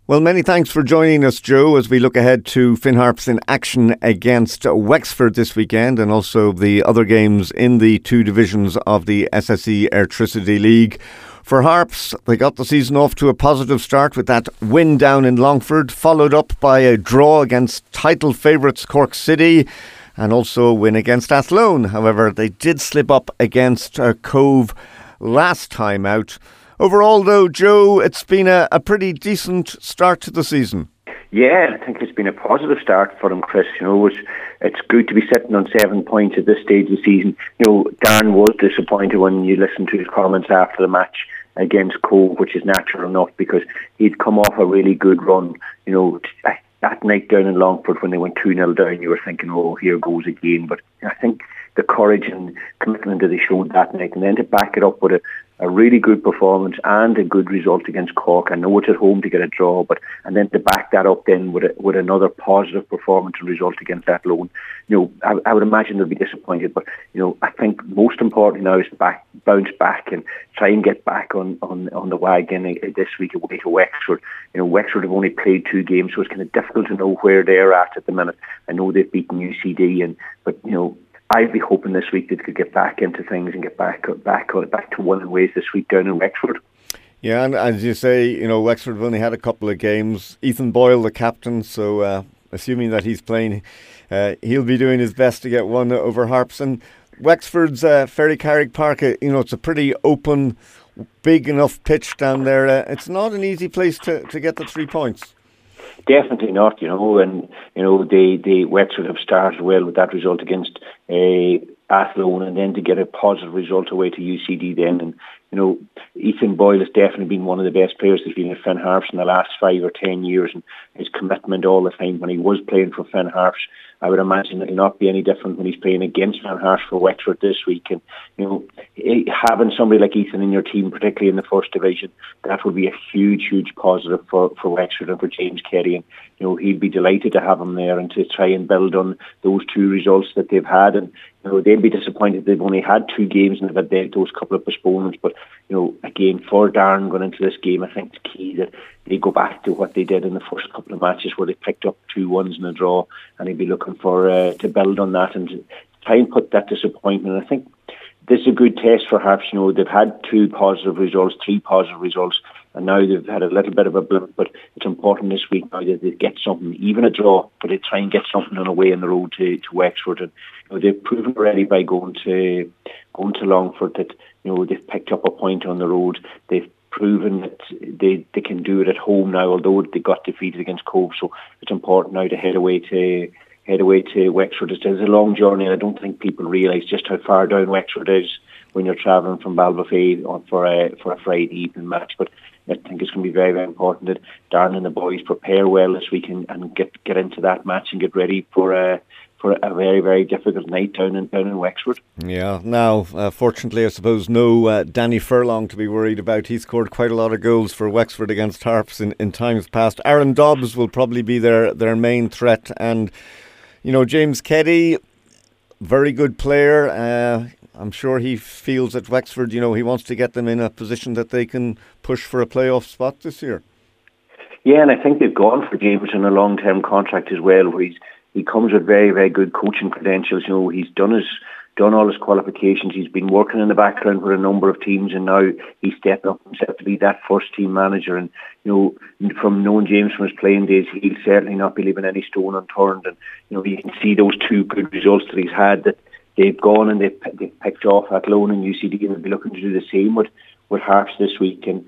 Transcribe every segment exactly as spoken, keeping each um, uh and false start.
Well, many thanks for joining us, Joe, as we look ahead to Finn Harps in action against Wexford this weekend and also the other games in the two divisions of the S S E Airtricity League. For Harps, they got the season off to a positive start with that win down in Longford, followed up by a draw against title favourites Cork City and also a win against Athlone. However, they did slip up against uh, Cove last time out. Overall, though, Joe, it's been a, a pretty decent start to the season. Yeah, I think it's been a positive start for them, Chris. You know, it's, it's good to be sitting on seven points at this stage of the season. You know, Darren was disappointed when you listened to his comments after the match against Cove, which is natural enough because he'd come off a really good run. You know, that night down in Longford when they went two nil down, you were thinking, oh, here goes again. But I think the courage and commitment that they showed that night, and then to back it up with a, a really good performance and a good result against Cork. I know it's at home to get a draw, but and then to back that up then with a, with another positive performance and result against Athlone. You know, I, I would imagine they'll be disappointed, but you know, I think most important now is to back, bounce back and try and get back on, on, on the wagon this week away to Wexford. You know, Wexford have only played two games, so it's kind of difficult to know where they're at at the minute. I know they've beaten U C D, and but you know, I'd be hoping this week they could get back into things and get back back back to winning ways this week down in Wexford. Yeah, and as you say, you know, Wexford have only had a couple of games. Ethan Boyle, the captain, so uh, assuming that he's playing, uh, he'll be doing his best to get one over Harps. And Wexford's uh, Ferry Carrick Park, uh, you know, it's a pretty open, big enough pitch down there. Uh, it's not an easy place to, to get the three points. Definitely not, you know, and you know they, they Wexford have started well with that result against uh, Athlone, and then to get a positive result away to U C D then, and you know Ethan Boyle has definitely been one of the best players that's been at Finn Harps in the last five or ten years, and his commitment all the time when he was playing for Finn Harps, I would imagine it'll not be any different when he's playing against Finn Harps for Wexford this week. And you know, having somebody like Ethan in your team, particularly in the first division, that would be a huge, huge positive for, for Wexford and for James Kerry. And you know, he'd be delighted to have him there and to try and build on those two results that they've had. And you know, they'll be disappointed they've only had two games and they've had those couple of postponements. But you know, again, for Darren going into this game, I think it's key that they go back to what they did in the first couple of matches where they picked up two ones in a draw, and he'd be looking for uh, to build on that and to try and put that disappointment. I think this is a good test for Harps. You know, they've had two positive results, three positive results, and now they've had a little bit of a blip, but it's important this week now that they get something, even a draw, but they try and get something on the way on the road to, to Wexford. And you know, they've proven already by going to going to Longford that you know they've picked up a point on the road. They've proven that they, they can do it at home now, although they got defeated against Cove. So it's important now to head away to head away to Wexford. It's a long journey, and I don't think people realise just how far down Wexford is when you're travelling from Balbafay for a for a Friday evening match. But I think it's going to be very, very important that Darren and the boys prepare well this week and, and get get into that match and get ready for a for a very, very difficult night down in down in Wexford. Yeah. Now, uh, fortunately, I suppose no uh, Danny Furlong to be worried about. He scored quite a lot of goals for Wexford against Harps in, in times past. Aaron Dobbs will probably be their their main threat, and you know, James Keddy, very good player. Uh, I'm sure he feels at Wexford, you know, he wants to get them in a position that they can push for a playoff spot this year. Yeah, and I think they've gone for James in a long-term contract as well, where he's, he comes with very, very good coaching credentials. You know, he's done his done all his qualifications. He's been working in the background with a number of teams, and now he's stepped up himself to be that first team manager. And you know, from knowing James from his playing days, he'll certainly not be leaving any stone unturned. And you know, you can see those two good results that he's had, that they've gone and they've, they've picked off Athlone and U C D, and they'll be looking to do the same with, with Harps this week. And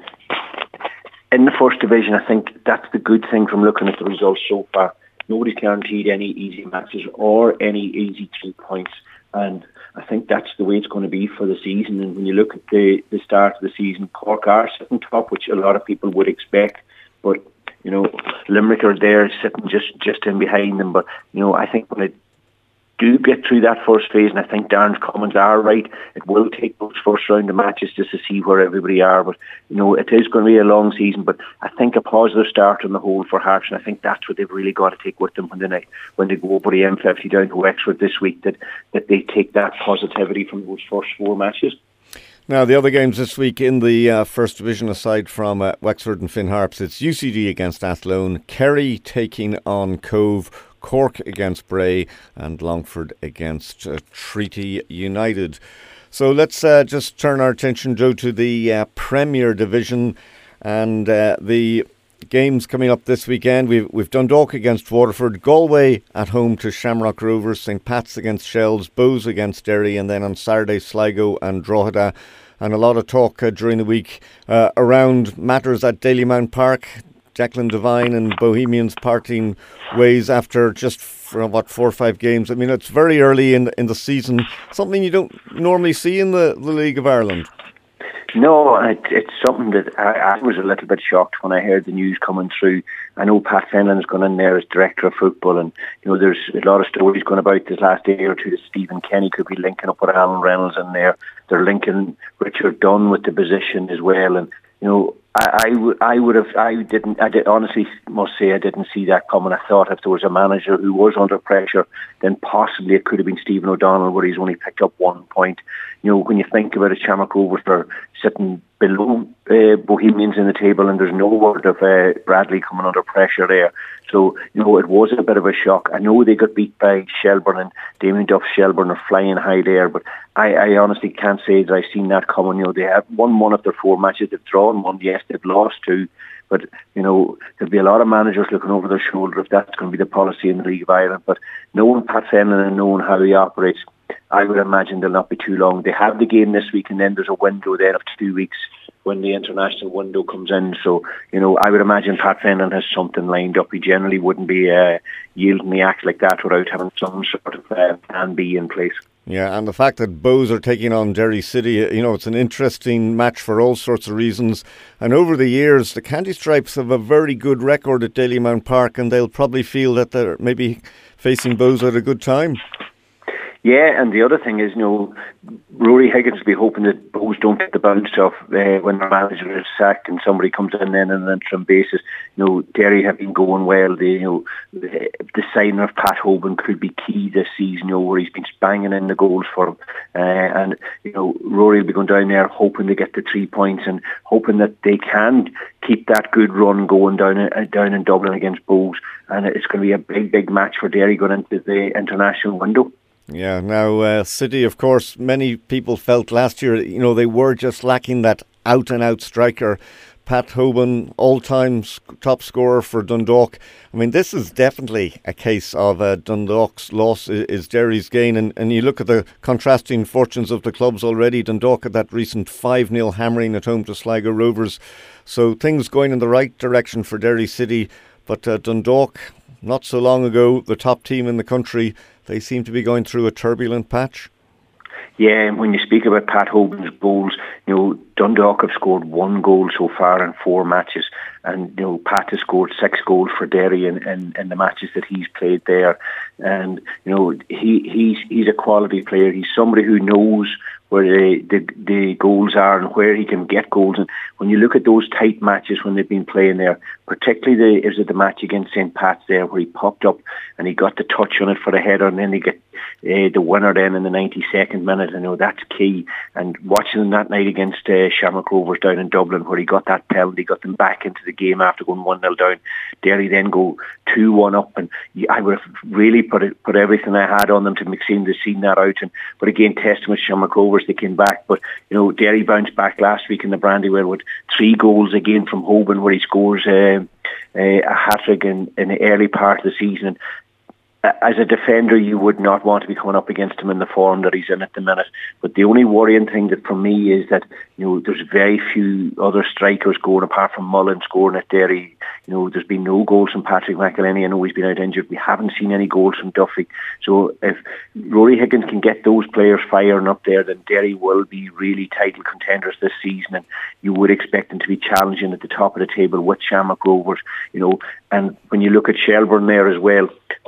in the first division, I think that's the good thing from looking at the results so far. Nobody's guaranteed any easy matches or any easy three points. And I think that's the way it's going to be for the season. And when you look at the, the start of the season, Cork are sitting top, which a lot of people would expect. But, you know, Limerick are there sitting just, just in behind them. But, you know, I think when it do get through that first phase, and I think Darren's comments are right, it will take those first round of matches just to see where everybody are. But, you know, it is going to be a long season, but I think a positive start on the whole for Harps, and I think that's what they've really got to take with them when they, when they go over the M fifty down to Wexford this week, that, that they take that positivity from those first four matches. Now, the other games this week in the uh, First Division, aside from uh, Wexford and Finn Harps, it's U C D against Athlone, Kerry taking on Cove, Cork against Bray, and Longford against uh, Treaty United. So let's uh, just turn our attention, Joe, to the uh, Premier Division and uh, the games coming up this weekend. We've, we've Dundalk against Waterford, Galway at home to Shamrock Rovers, St Pat's against Shells, Bows against Derry, and then on Saturday, Sligo and Drogheda. And a lot of talk uh, during the week uh, around matters at Dalymount Park. Declan Devine and Bohemians parting ways after just for, what, four or five games. I mean, it's very early in in the season, something you don't normally see in the, the League of Ireland. No, it, it's something that I, I was a little bit shocked when I heard the news coming through. I know Pat Fenlon's gone in there as director of football, and you know there's a lot of stories going about this last day or two that Stephen Kenny could be linking up with Alan Reynolds in there. They're linking Richard Dunn with the position as well, and you know I, I, w- I would have I didn't I did honestly must say I didn't see that coming. I thought if there was a manager who was under pressure, then possibly it could have been Stephen O'Donnell, where he's only picked up one point. You know, when you think about it, Shamrock Rovers are sitting below uh, Bohemians in the table, and there's no word of uh, Bradley coming under pressure there. So, you know, it was a bit of a shock. I know they got beat by Shelburne, and Damien Duff's Shelburne are flying high there, but I, I honestly can't say that I've seen that coming. You know, they have won one of their four matches. They've drawn one, yes, they've lost two. But, you know, there'll be a lot of managers looking over their shoulder if that's going to be the policy in the League of Ireland. But knowing Pat Fenlon and knowing how he operates, I would imagine they'll not be too long. They have the game this week, and then there's a window there of two weeks when the international window comes in. So, you know, I would imagine Pat Fenlon has something lined up. He generally wouldn't be uh, yielding the act like that without having some sort of uh, plan B in place. Yeah, and the fact that Bows are taking on Derry City, you know, it's an interesting match for all sorts of reasons. And over the years, the Candy Stripes have a very good record at Dalymount Park, and they'll probably feel that they're maybe facing Bows at a good time. Yeah, and the other thing is, you know, Rory Higgins will be hoping that Bows don't get the bounce off uh, when their manager is sacked and somebody comes in then on an interim basis. You know, Derry have been going well. They, you know, the, the signing of Pat Hoban could be key this season, you know, where he's been banging in the goals for them. Uh, and, you know, Rory will be going down there hoping to get the three points and hoping that they can keep that good run going down, uh, down in Dublin against Bows. And it's going to be a big, big match for Derry going into the international window. Yeah, now uh, City, of course, many people felt last year, you know, they were just lacking that out-and-out striker. Pat Hoban, all-time top scorer for Dundalk. I mean, this is definitely a case of uh, Dundalk's loss is, is Derry's gain. And, and you look at the contrasting fortunes of the clubs already. Dundalk had that recent five nil hammering at home to Sligo Rovers. So things going in the right direction for Derry City. But uh, Dundalk, not so long ago, the top team in the country, they seem to be going through a turbulent patch. Yeah, and when you speak about Pat Hoban's goals, you know, Dundalk have scored one goal so far in four matches. And, you know, Pat has scored six goals for Derry in, in, in the matches that he's played there. And, you know, he he's he's a quality player. He's somebody who knows where the, the the goals are and where he can get goals. And when you look at those tight matches when they've been playing there, particularly the, is it the match against St Pat's there where he popped up and he got the touch on it for the header, and then they get uh, the winner then in the ninety-second minute. I know that's key. And watching him that night against uh, Shamrock Rovers down in Dublin, where he got that penalty, got them back into the game after going one nil down. Derry then go two one up, and I would have really put it, put everything I had on them to make seem to see that out. And but again, testament Shamrock Rovers, they came back. But you know, Derry bounced back last week in the Brandywell with three goals again from Hoban, where he scores uh, uh, a hat-trick in, in the early part of the season. And as a defender, you would not want to be coming up against him in the form that he's in at the minute. But the only worrying thing that for me is that, you know, there's very few other strikers going apart from Mullen scoring at Derry. You know, there's been no goals from Patrick McElhenney. I know he's been out injured. We haven't seen any goals from Duffy. So if Rory Higgins can get those players firing up there, then Derry will be really title contenders this season, and you would expect them to be challenging at the top of the table with Shamrock Rovers. You know, and when you look at Shelburne there as well, under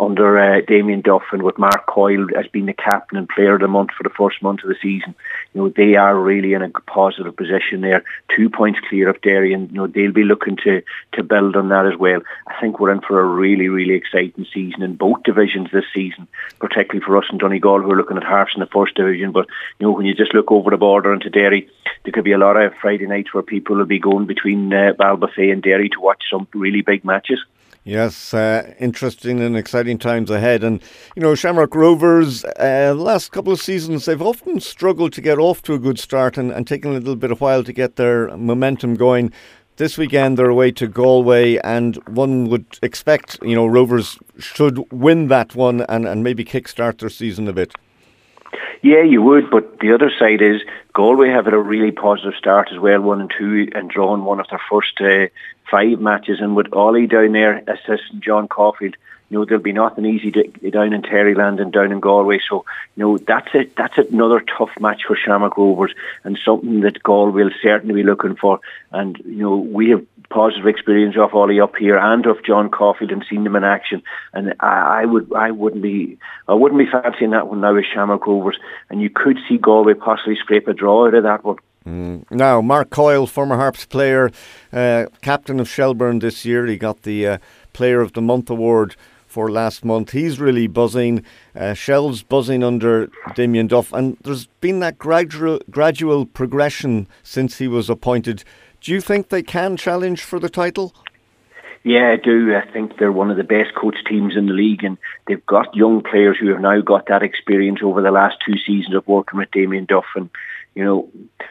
uh, Damien Duff and with Mark Coyle as being the captain and player of the month for the first month of the season, you know, they are really in a positive position there. Two points clear of Derry, and you know, they'll be looking to, to build on that as well. I think we're in for a really, really exciting season in both divisions this season, particularly for us in Donegal, who are looking at Harps in the first division. But you know, when you just look over the border into Derry, there could be a lot of Friday nights where people will be going between uh, Ballybofey and Derry to watch some really big matches. Yes, uh, interesting and exciting times ahead. And, you know, Shamrock Rovers, uh, last couple of seasons, they've often struggled to get off to a good start and, and taken a little bit of while to get their momentum going. This weekend they're away to Galway, and one would expect, you know, Rovers should win that one and, and maybe kickstart their season a bit. Yeah, you would, but the other side is Galway have had a really positive start as well, one and two, and drawn one of their first uh, five matches. And with Ollie down there, assistant John Caulfield, you know, there'll be nothing easy to, down in Terryland and down in Galway. So, you know, that's it. That's another tough match for Shamrock Rovers, and something that Galway will certainly be looking for. And, you know, we have positive experience of Ollie up here and of John Caulfield and seen them in action. And I, I would, I wouldn't be, I wouldn't be fancying that one now with Shamrock Rovers. And you could see Galway possibly scrape a draw out of that one. Mm. Now, Mark Coyle, former Harps player, uh, captain of Shelbourne this year, he got the uh, Player of the Month award for last month. He's really buzzing. Uh, Shell's buzzing under Damien Duff, and there's been that gradual gradual progression since he was appointed. Do you think they can challenge for the title? Yeah, I do. I think they're one of the best coached teams in the league, and they've got young players who have now got that experience over the last two seasons of working with Damien Duff. And, you know,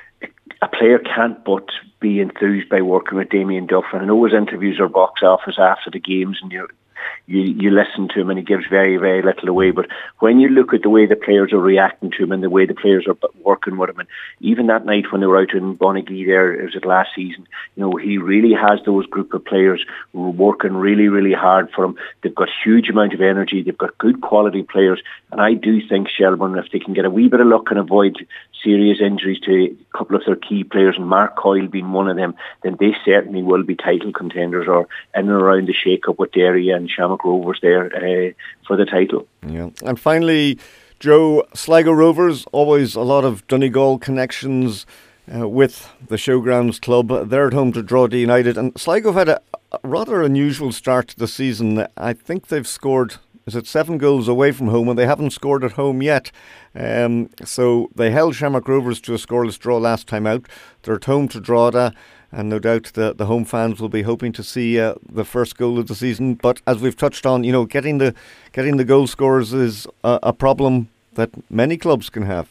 a player can't but be enthused by working with Damien Duff. And I know his interviews are box office after the games, and you You, you listen to him and he gives very, very little away. But when you look at the way the players are reacting to him and the way the players are working with him, and even that night when they were out in Bonagee there, it was it last season, you know, he really has those group of players who are working really, really hard for him. They've got huge amount of energy. They've got good quality players. And I do think Shelbourne, if they can get a wee bit of luck and avoid serious injuries to a couple of their key players, and Mark Coyle being one of them, then they certainly will be title contenders or in and around the shake-up with Derry and Shamrock Rovers there uh, for the title. Yeah. And finally, Joe, Sligo Rovers, always a lot of Donegal connections uh, with the Showgrounds club. They're at home to Drogheda United, and Sligo have had a, a rather unusual start to the season. I think they've scored, is it seven goals away from home, and they haven't scored at home yet. Um, so they held Shamrock Rovers to a scoreless draw last time out. They're at home to Drogheda, and no doubt the, the home fans will be hoping to see uh, the first goal of the season. But as we've touched on, you know, getting the getting the goal scorers is a, a problem that many clubs can have.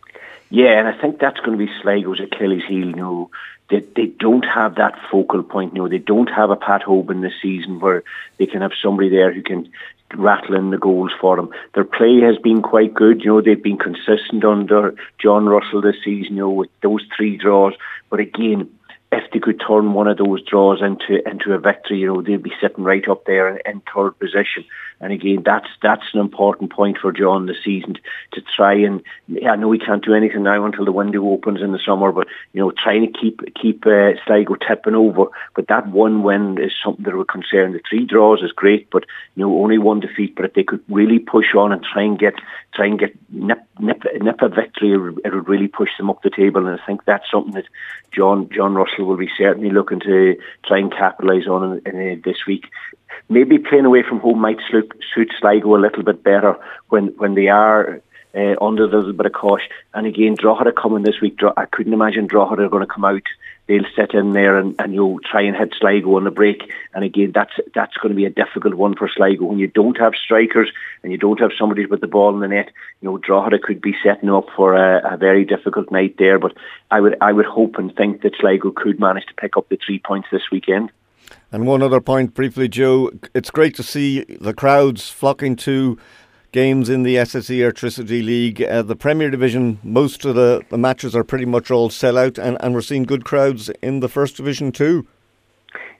Yeah, and I think that's going to be Sligo's Achilles heel. You know, they they don't have that focal point. You know, they don't have a Pat Hoban this season where they can have somebody there who can rattle in the goals for them. Their play has been quite good. You know, they've been consistent under John Russell this season, you know, with those three draws. But again, if they could turn one of those draws into into a victory, you know, they'd be sitting right up there in, in third position. And again, that's that's an important point for John this season to try and, yeah, I know we can't do anything now until the window opens in the summer, but, you know, trying to keep keep uh, Sligo tipping over. But that one win is something that would concern. The three draws is great, but, you know, only one defeat. But if they could really push on and try and get try and get nip nip, nip a victory, it would, it would really push them up the table. And I think that's something that John John Russell will be certainly looking to try and capitalise on in, in, uh, this week. Maybe playing away from home might suit, suit Sligo a little bit better when, when they are uh, under a little bit of caution. And again, Drogheda coming this week, I couldn't imagine Drogheda are going to come out. They'll sit in there and, and you know, try and hit Sligo on the break. And again, that's that's going to be a difficult one for Sligo. When you don't have strikers and you don't have somebody with the ball in the net, you know, Drogheda could be setting up for a, a very difficult night there. But I would I would hope and think that Sligo could manage to pick up the three points this weekend. And one other point briefly, Joe, it's great to see the crowds flocking to games in the S S E Airtricity League. Uh, the Premier Division, most of the, the matches are pretty much all sell out, and, and we're seeing good crowds in the First Division too.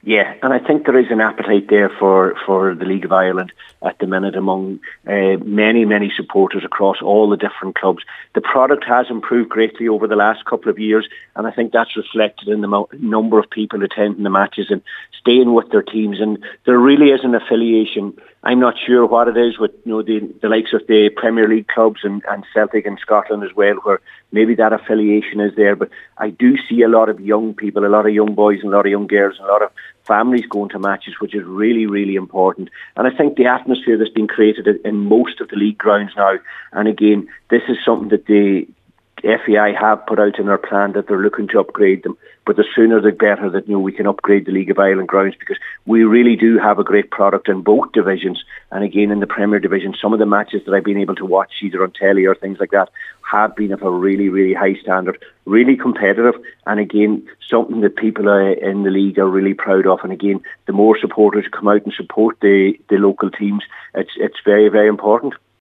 Yeah, and I think there is an appetite there for, for the League of Ireland at the minute among uh, many, many supporters across all the different clubs. The product has improved greatly over the last couple of years, and I think that's reflected in the mo- number of people attending the matches and staying with their teams. And there really is an affiliation. I'm not sure what it is with you know the, the likes of the Premier League clubs and, and Celtic in Scotland as well, where maybe that affiliation is there. But I do see a lot of young people, a lot of young boys and a lot of young girls, and a lot of families going to matches, which is really, really important. And I think the atmosphere that's been created in most of the league grounds now, and again, this is something that the F A I have put out in their plan that they're looking to upgrade them. But the sooner the better that you know we can upgrade the League of Ireland grounds, because we really do have a great product in both divisions. And again, in the Premier Division, some of the matches that I've been able to watch either on telly or things like that have been of a really, really high standard, really competitive, and again, something that people uh, in the league are really proud of. And again, the more supporters come out and support the, the local teams, it's it's very, very important.